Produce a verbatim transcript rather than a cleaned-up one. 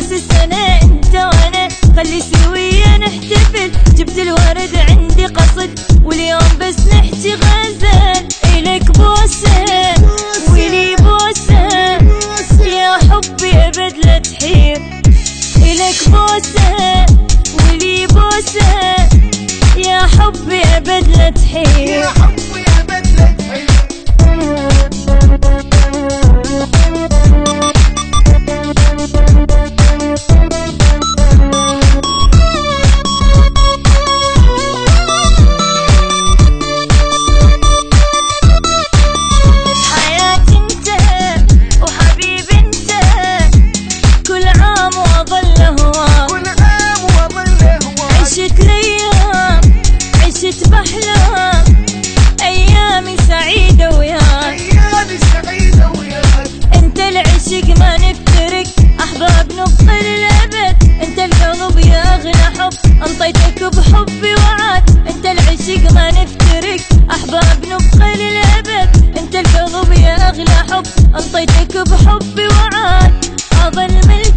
راس السنة انت وانا، خلي سوية نحتفل، جبت الورد عندي قصد، واليوم بس نحكي غزل. إلك بوسة ولي بوسة يا حبي أبد لا تحير، إلك بوسة ولي بوسة يا حبي أبد لا تحير. بحلم أيامي سعيدة وياك، أيامي سعيدة وياك. أنت العشق ما نفترق، أحباب نبقى للأبد. أنت القلب يا أغلى حب، أنطيتك بحبي وعد. أنت العشق ما نفترق، أحباب نبقى للأبد. أنت القلب يا أغلى حب، أنطيتك بحبي وعد. أظل من